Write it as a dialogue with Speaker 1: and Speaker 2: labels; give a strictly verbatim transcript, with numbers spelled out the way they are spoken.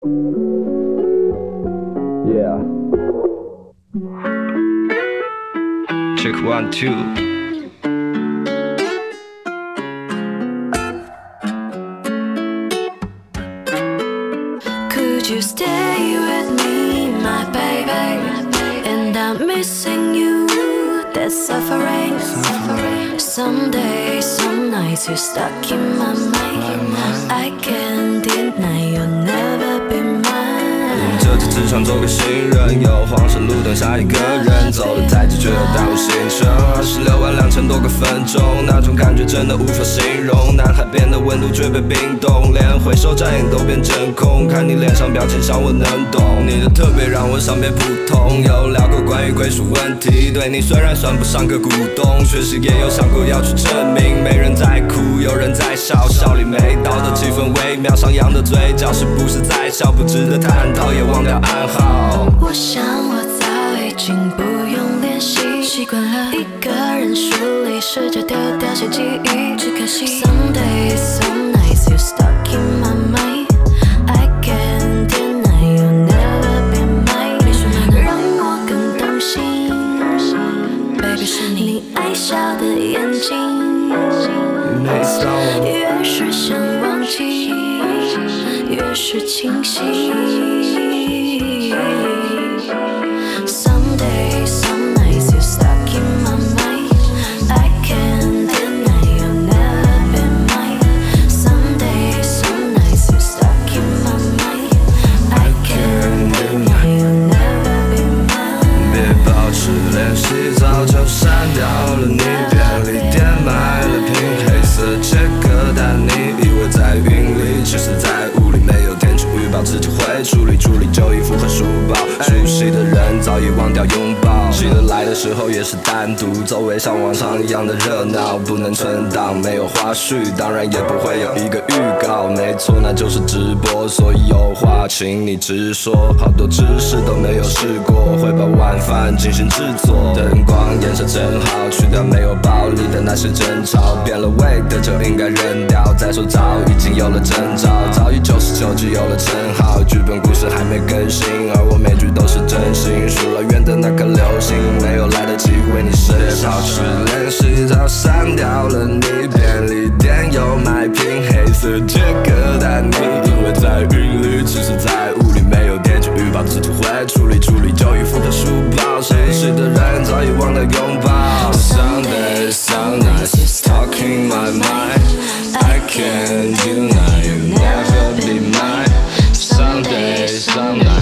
Speaker 1: Yeah. Check one two.
Speaker 2: Could you stay with me, my baby? And I'm missing you, that's suffering. Some days, some nights you're stuck in my mind. I can't deny you'll never be mine.
Speaker 1: 这次只想做个新人，有黄山路灯下一个人，走得太急却又耽误行程。二十六万两千多个分钟，那种感觉真的无法形容。南海边的温度却被冰冻，连回首眨眼都变真空。看你脸上表情，想我能懂你的特别，让我想变普通。有聊过关于归属问题，对你虽然算不上个股东，确实也有想过要去证明。没人在哭，有人在笑，笑里没道德气氛微妙，上扬的嘴角是不是在笑？不值得探讨，也忘掉暗号。
Speaker 2: 我想我早已经不用练习，习惯了一个人梳理，试着丢掉些记忆，只可惜 Some days, some nights you're stuck in my mind. I can't deny you'll never be mine. 你说能让我更动心 Baby 是你爱笑的眼睛，越是想忘记越是清晰。Some days, some nights you're stuck in my mind. I can't deny you'll never be mine. Some days, some nights you're stuck in my mind. I can't deny you'll never be mine.
Speaker 1: 别保持联系，早就删掉了你，便利店买了瓶黑色切割蛋，你以为在云里，其实在雾里，没有天气预报，自己会处理处理旧衣服和书包。熟悉的人早已忘掉拥抱，记得来的时候也是单独，周围像往常一样的热闹，不能存档，没有花絮，当然也不会有一个预告。没错，那就是直播，所以有话请你直说。好多知识都没有试过，会把晚饭进行制作，灯光颜色真好，去掉没有暴力的那些争吵，变了味的就应该扔掉。再说早已经有了征兆，早已九十九集有了称号，剧本故事还没更新，而我每句都是真心。输了远的那颗流星，没有来得及为你设好去练习，早删掉了你。便利店有买瓶黑色切割蛋，你以为在云里，其实在雾里，没有天气预报，自己会处理处理旧衣服和书包。熟悉的人早已忘了拥抱。Some days, some nights you're stuck in my mind. I can't deny you'll never be mine. Some days, some nights